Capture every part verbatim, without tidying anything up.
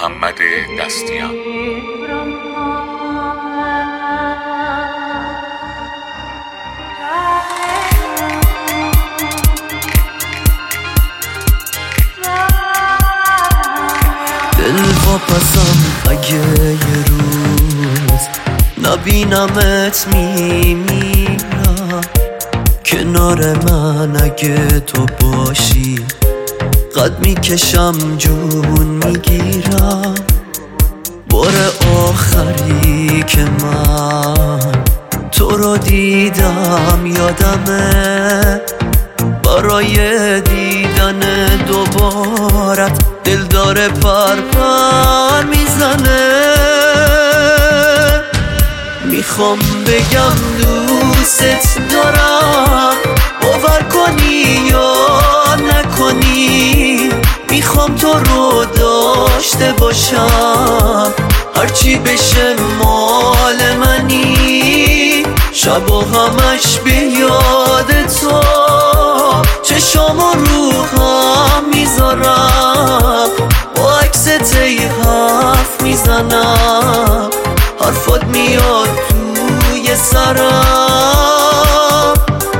محمد دستیان. دلواپسم اگه یه روز نبینمت میمیرم، کنار من اگه تو باشی قد میکشم جون میگیرم. بار آخری که من تو رو دیدم یادمه، برای دیدن دوبارت دل داره پر پر میزنه. میخوام بگم دوست دارم، باور کنی یا نکنی، میخوام تو رو داشته باشم، هرچی بشه مال منی. شبا همش به یاد تو چشامو رو هم میذارم، با عکست ای حرف میزنم، حرفات میاد توی سرم.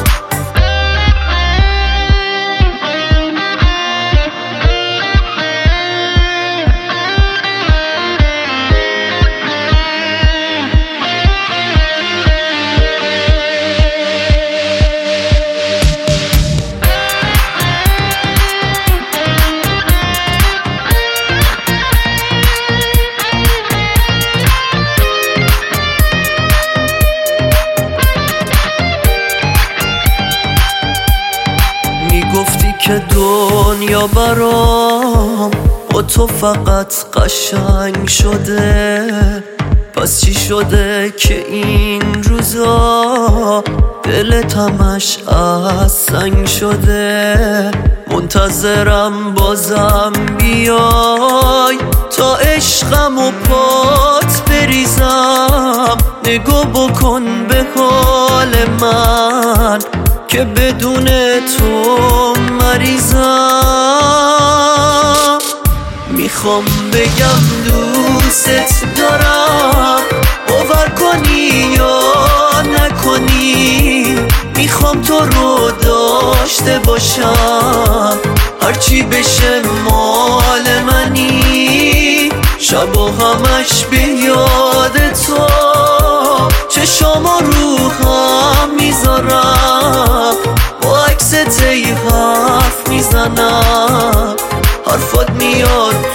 گفتی که دنیا برام با تو فقط قشنگ شده، پس چی شده که این روزا دلت همش از سنگ شده؟ منتظرم بازم بیای تا عشقم و پات بریزم، نگاه بکن به حال من که بدون تو مریضم. میخوام بگم دوست دارم، باور کنی یا نکنی، میخوام تو رو داشته باشم، هرچی بشه مال منی. شبا همش به یاد تو چشامو رو هم میذارم، با عکست ای حرف میزنم، حرفات میاد